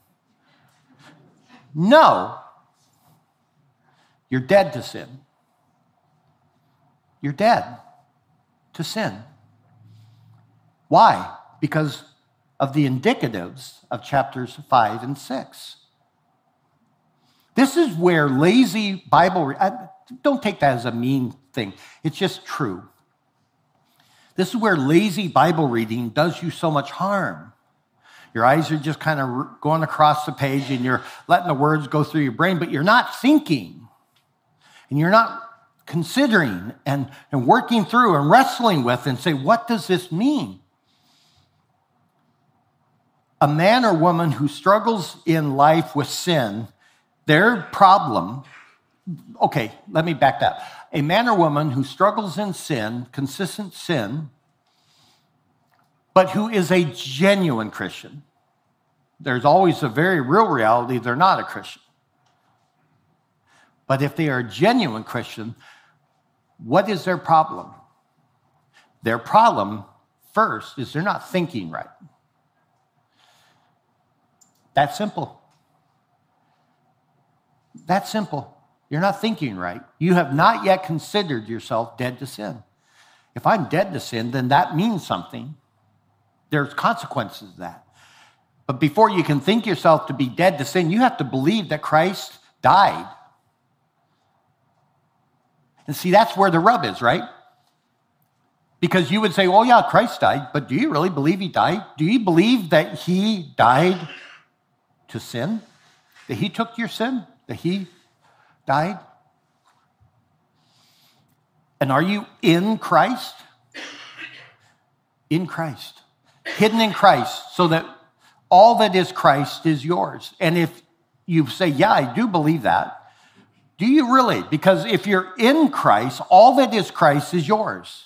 No. You're dead to sin. You're dead to sin. Why? Because of the indicatives of chapters five and six. This is where lazy Bible, I, don't take that as a mean thing. It's just true. This is where lazy Bible reading does you so much harm. Your eyes are just kind of going across the page and you're letting the words go through your brain, but you're not thinking. And you're not considering and, and working through and wrestling with and say, what does this mean? A man or woman who struggles in life with sin, their problem, okay, let me back that. A man or woman who struggles in sin, consistent sin, but who is a genuine Christian. There's always a very real reality they're not a Christian. But if they are a genuine Christian, what is their problem? Their problem, first, is they're not thinking right. That's simple. That's simple. You're not thinking right. You have not yet considered yourself dead to sin. If I'm dead to sin, then that means something. There's consequences to that. But before you can think yourself to be dead to sin, you have to believe that Christ died. And see, that's where the rub is, right? Because you would say, well, yeah, Christ died, but do you really believe he died? Do you believe that he died to sin? That he took your sin? That he died? And are you in Christ? In Christ. Hidden in Christ, so that all that is Christ is yours. And if you say, yeah, I do believe that, do you really? Because if you're in Christ, all that is Christ is yours.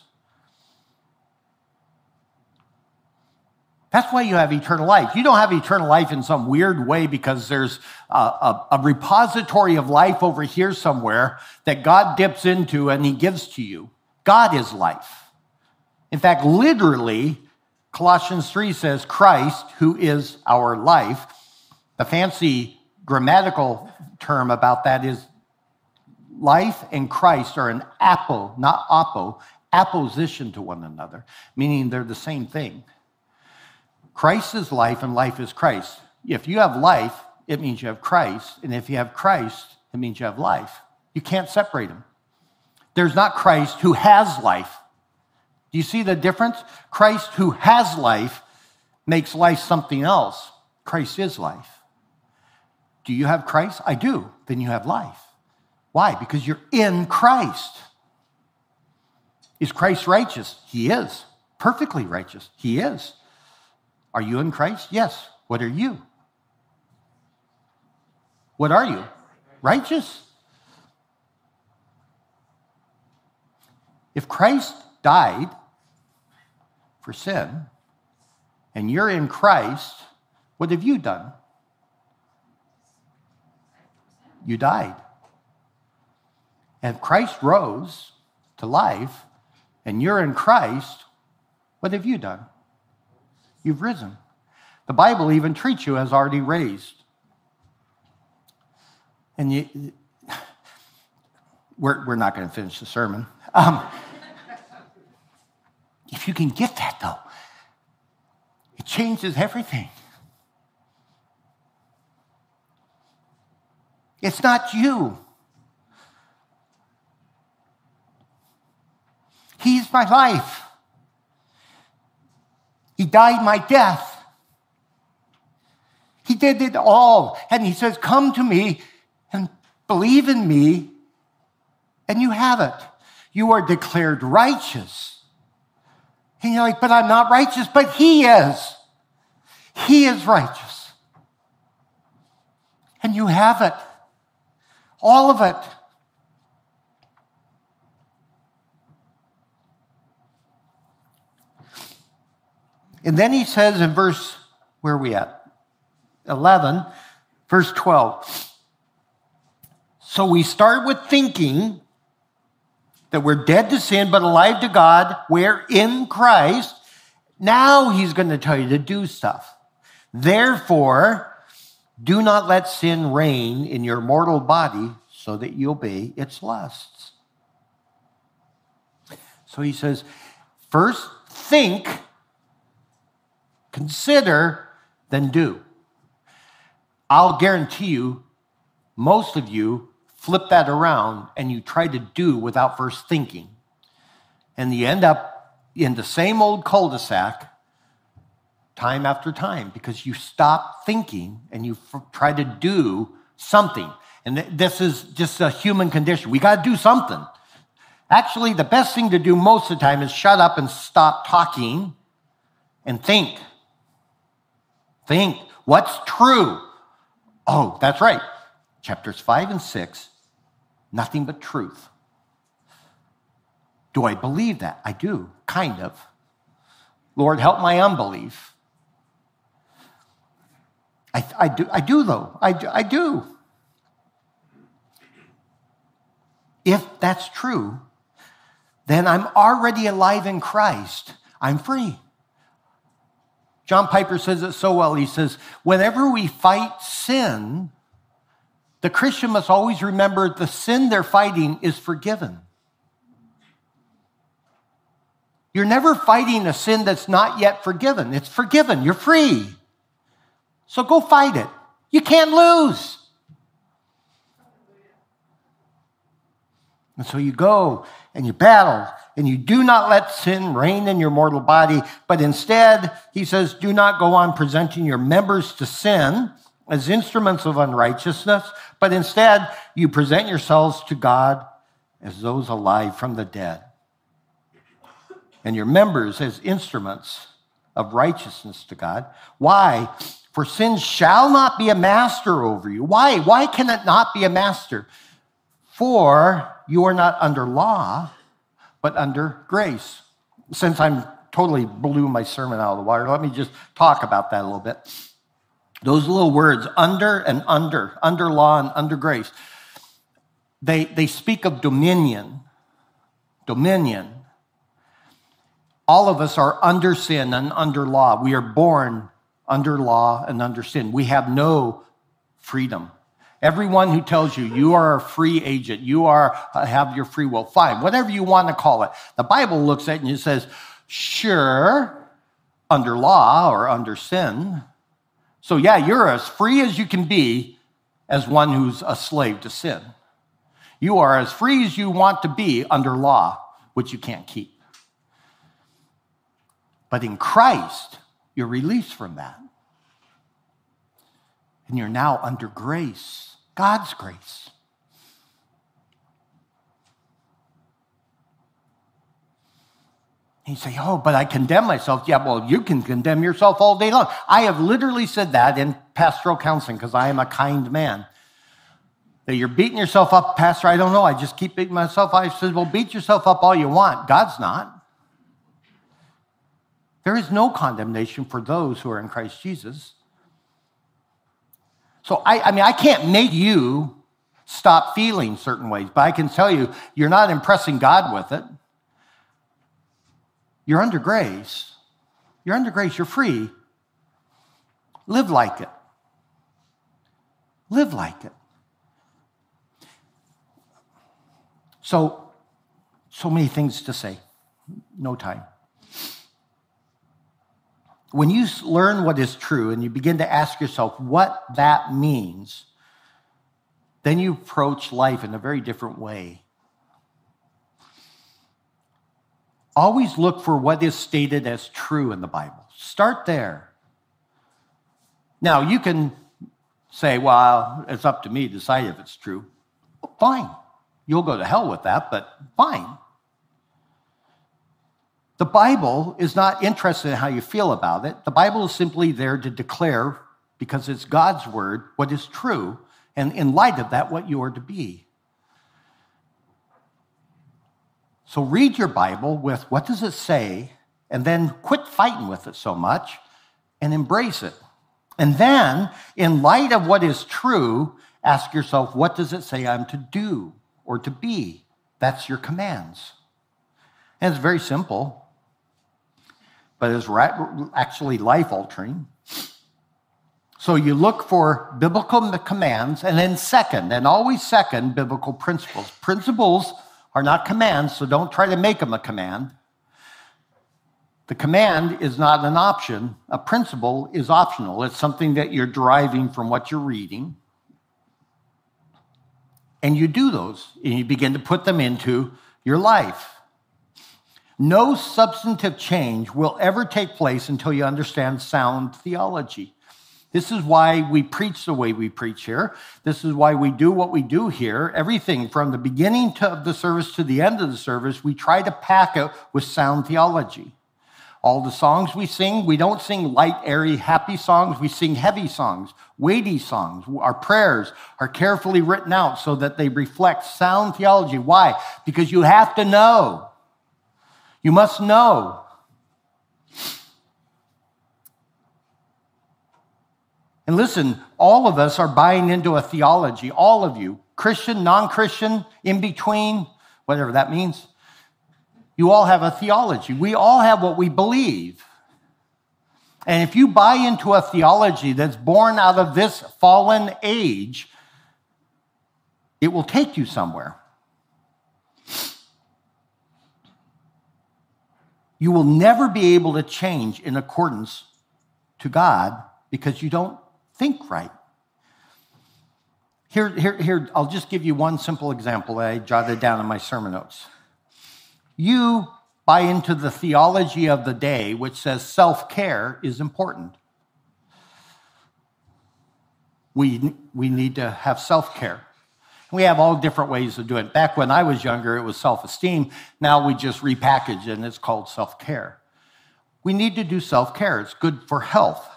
That's why you have eternal life. You don't have eternal life in some weird way because there's a, a, a repository of life over here somewhere that God dips into and he gives to you. God is life. In fact, literally, Colossians three says, Christ, who is our life. The fancy grammatical term about that is life and Christ are an apo, not apo, apposition to one another, meaning they're the same thing. Christ is life and life is Christ. If you have life, it means you have Christ. And if you have Christ, it means you have life. You can't separate them. There's not Christ who has life. Do you see the difference? Christ who has life makes life something else. Christ is life. Do you have Christ? I do. Then you have life. Why? Because you're in Christ. Is Christ righteous? He is. Perfectly righteous. He is. Are you in Christ? Yes. What are you? What are you? Righteous. If Christ died for sin and you're in Christ, what have you done? You died. And if Christ rose to life and you're in Christ, what have you done? You've risen. The Bible even treats you as already raised. And you, we're, we're not going to finish the sermon. Um, if you can get that, though, it changes everything. It's not you. He's my life. He died my death. He did it all. And he says, come to me and believe in me, and you have it. You are declared righteous. And you're like, but I'm not righteous. But he is. He is righteous. And you have it. All of it. And then he says in verse, where are we at? eleven, verse twelve. So we start with thinking that we're dead to sin but alive to God. We're in Christ. Now he's going to tell you to do stuff. Therefore, do not let sin reign in your mortal body so that you obey its lusts. So he says, first think, consider, then do. I'll guarantee you, most of you flip that around and you try to do without first thinking. And you end up in the same old cul-de-sac time after time because you stop thinking and you f- try to do something. And th- this is just a human condition. We got to do something. Actually, the best thing to do most of the time is shut up and stop talking and think. Think. What's true? Oh, that's right. Chapters five and six, nothing but truth. Do I believe that? I do, kind of. Lord, help my unbelief. I, I do, I do though. I, I do. If that's true, then I'm already alive in Christ. I'm free. John Piper says it so well. He says, whenever we fight sin, the Christian must always remember the sin they're fighting is forgiven. You're never fighting a sin that's not yet forgiven. It's forgiven. You're free. So go fight it. You can't lose. And so you go and you battle, and you do not let sin reign in your mortal body, but instead, he says, do not go on presenting your members to sin as instruments of unrighteousness, but instead, you present yourselves to God as those alive from the dead, and your members as instruments of righteousness to God. Why? For sin shall not be a master over you. Why? Why can it not be a master? For you are not under law, but under grace. Since I'm totally blew my sermon out of the water, let me just talk about that a little bit. Those little words, under and under, under law and under grace, they, they speak of dominion. Dominion. All of us are under sin and under law. We are born under law and under sin. We have no freedom. Everyone who tells you you are a free agent, you are uh, have your free will, fine, whatever you want to call it. The Bible looks at it and it says, sure, under law or under sin. So yeah, you're as free as you can be as one who's a slave to sin. You are as free as you want to be under law, which you can't keep. But in Christ, you're released from that. And you're now under grace. God's grace. And you say, oh, but I condemn myself. Yeah, well, you can condemn yourself all day long. I have literally said that in pastoral counseling because I am a kind man. That you're beating yourself up, Pastor, I don't know. I just keep beating myself up. I said, well, beat yourself up all you want. God's not. There is no condemnation for those who are in Christ Jesus. So, I, I mean, I can't make you stop feeling certain ways, but I can tell you, you're not impressing God with it. You're under grace. You're under grace. You're free. Live like it. Live like it. So, so many things to say. No time. When you learn what is true and you begin to ask yourself what that means, then you approach life in a very different way. Always look for what is stated as true in the Bible. Start there. Now, you can say, well, it's up to me to decide if it's true. Well, fine. You'll go to hell with that, but fine. The Bible is not interested in how you feel about it. The Bible is simply there to declare, because it's God's word, what is true, and in light of that, what you are to be. So read your Bible with what does it say, and then quit fighting with it so much and embrace it. And then, in light of what is true, ask yourself, what does it say I'm to do or to be? That's your commands. And it's very simple, but it's actually life-altering. So you look for biblical commands, and then second, and always second, biblical principles. Principles are not commands, so don't try to make them a command. The command is not an option. A principle is optional. It's something that you're deriving from what you're reading. And you do those, and you begin to put them into your life. No substantive change will ever take place until you understand sound theology. This is why we preach the way we preach here. This is why we do what we do here. Everything from the beginning of the service to the end of the service, we try to pack it with sound theology. All the songs we sing, we don't sing light, airy, happy songs. We sing heavy songs, weighty songs. Our prayers are carefully written out so that they reflect sound theology. Why? Because you have to know. You must know. And listen, all of us are buying into a theology, all of you, Christian, non-Christian, in between, whatever that means. You all have a theology. We all have what we believe. And if you buy into a theology that's born out of this fallen age, it will take you somewhere. You will never be able to change in accordance to God because you don't think right. Here, here, here, I'll just give you one simple example that I jotted down in my sermon notes. You buy into the theology of the day, which says self-care is important. We, we need to have self-care. We have all different ways of doing it. Back when I was younger, it was self-esteem. Now we just repackage it, and it's called self-care. We need to do self-care. It's good for health.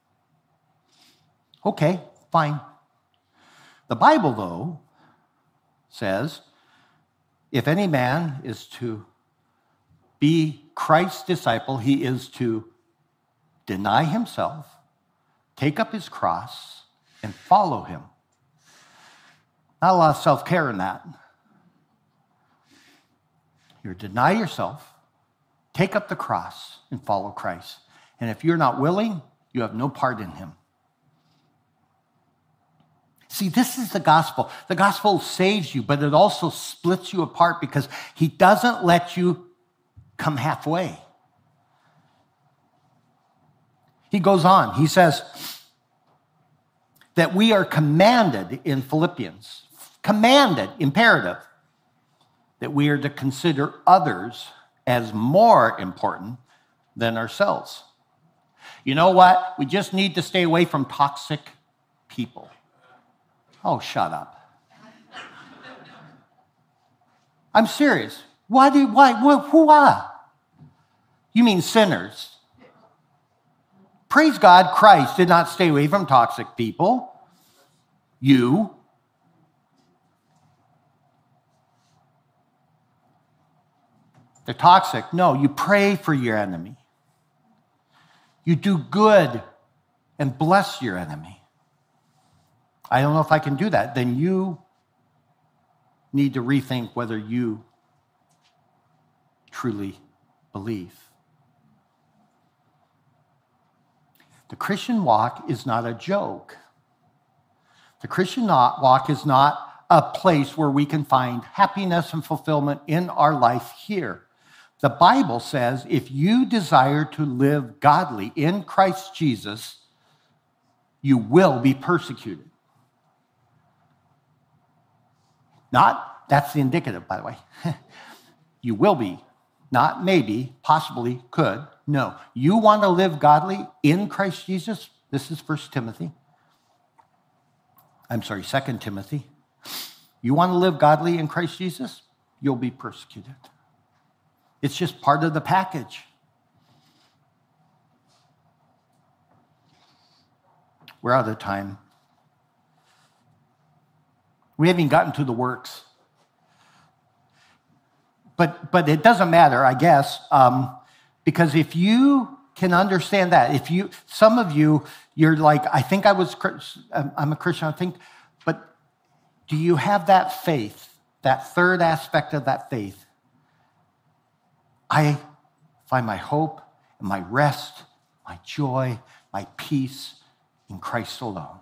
Okay, fine. The Bible, though, says, if any man is to be Christ's disciple, he is to deny himself, take up his cross, and follow him. Not a lot of self-care in that. You're to deny yourself, take up the cross, and follow Christ. And if you're not willing, you have no part in him. See, this is the gospel. The gospel saves you, but it also splits you apart because he doesn't let you come halfway. He goes on. He says that we are commanded in Philippians, commanded, imperative, that we are to consider others as more important than ourselves. You know what? We just need to stay away from toxic people. Oh, shut up. I'm serious. Why do, why, why, who are? You mean sinners. Praise God, Christ did not stay away from toxic people. You. They're toxic. No, you pray for your enemy. You do good and bless your enemy. I don't know if I can do that. Then you need to rethink whether you truly believe. The Christian walk is not a joke. The Christian walk is not a place where we can find happiness and fulfillment in our life here. The Bible says if you desire to live godly in Christ Jesus, you will be persecuted. Not, that's the indicative, by the way. You will be. Not maybe, possibly, could. No. You want to live godly in Christ Jesus? This is First Timothy. I'm sorry, Second Timothy. You want to live godly in Christ Jesus? You'll be persecuted. It's just part of the package. We're out of time. We haven't gotten to the works. But, but it doesn't matter, I guess, um, because if you can understand that, if you, some of you, you're like, I think I was, I'm a Christian, I think, but do you have that faith, that third aspect of that faith? I find my hope and my rest, my joy, my peace in Christ alone.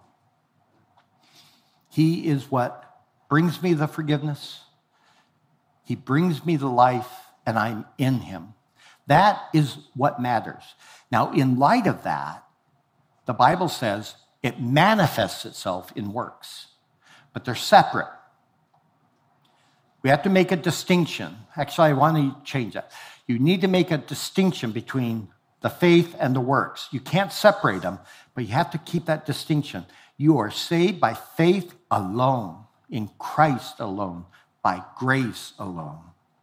He is what brings me the forgiveness. He brings me to life, and I'm in him. That is what matters. Now, in light of that, the Bible says it manifests itself in works, but they're separate. We have to make a distinction. Actually, I want to change that. You need to make a distinction between the faith and the works. You can't separate them, but you have to keep that distinction. You are saved by faith alone, in Christ alone, by grace alone.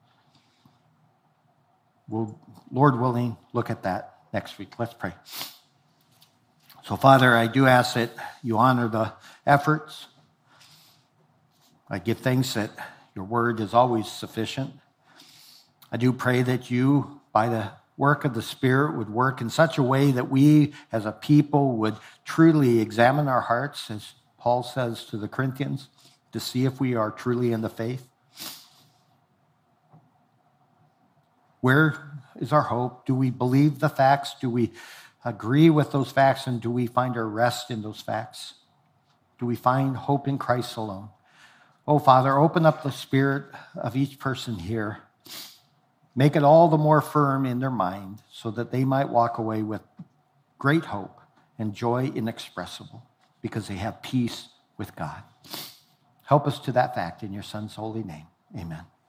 We'll, Lord willing, look at that next week. Let's pray. So, Father, I do ask that you honor the efforts. I give thanks that your word is always sufficient. I do pray that you, by the work of the Spirit, would work in such a way that we as a people would truly examine our hearts, as Paul says to the Corinthians, to see if we are truly in the faith. Where is our hope? Do we believe the facts? Do we agree with those facts? And do we find our rest in those facts? Do we find hope in Christ alone? Oh, Father, open up the spirit of each person here. Make it all the more firm in their mind so that they might walk away with great hope and joy inexpressible because they have peace with God. Help us to that fact in your Son's holy name. Amen.